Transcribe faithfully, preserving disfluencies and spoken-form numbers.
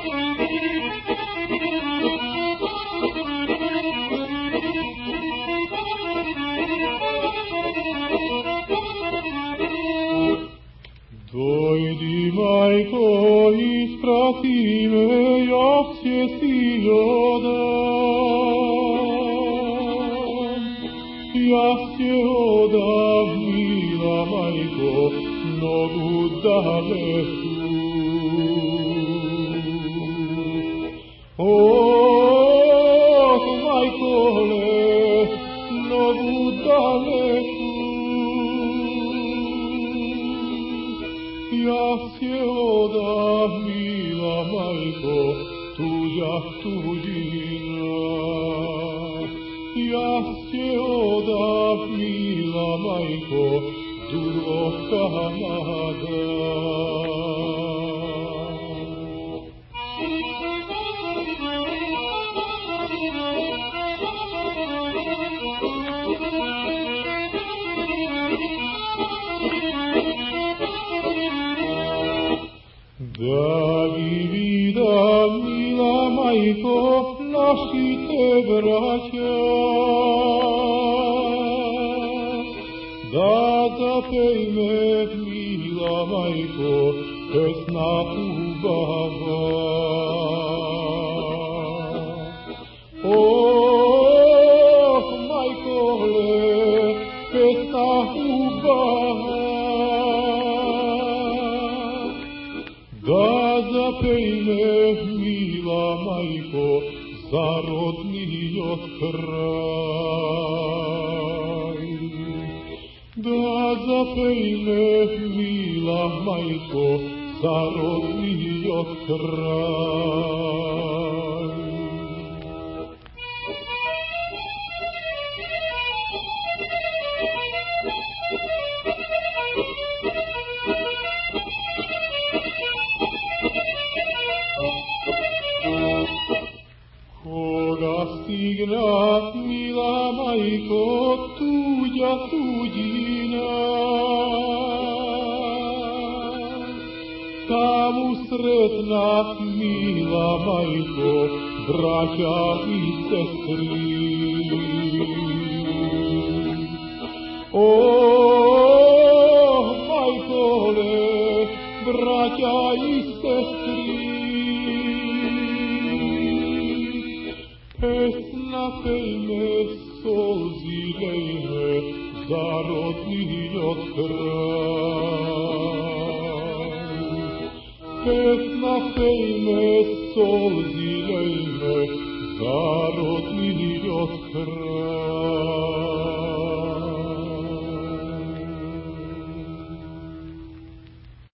Dojdi, majko, isprati me, ja će ti odam. Ja će odam, mila majko, nogu daleku. Oh, majkole, nogu daleku. Ja će odam, mila majko, tuđa tuđina. Ja će odam, mila majko, duboka nada. Da bi vidam, mila majko, našite braća, da zapej me, mila majko, pesna ubava. Oh, majkole, pesna ubava. Da zapej me, mila majko, za rodnijoj kraj. Da zapej me, mila majko, za rodnijoj kraj. Koga stignat, mila majko, tuđa tuđina, tamo sretnat, mila majko, braća i sestri. Oh, majkole, braća i sestri, pesna pej me, solzi lej me, za rodnijoj kraj. Pesna pej me, solzi lej me, za rodnijoj kraj.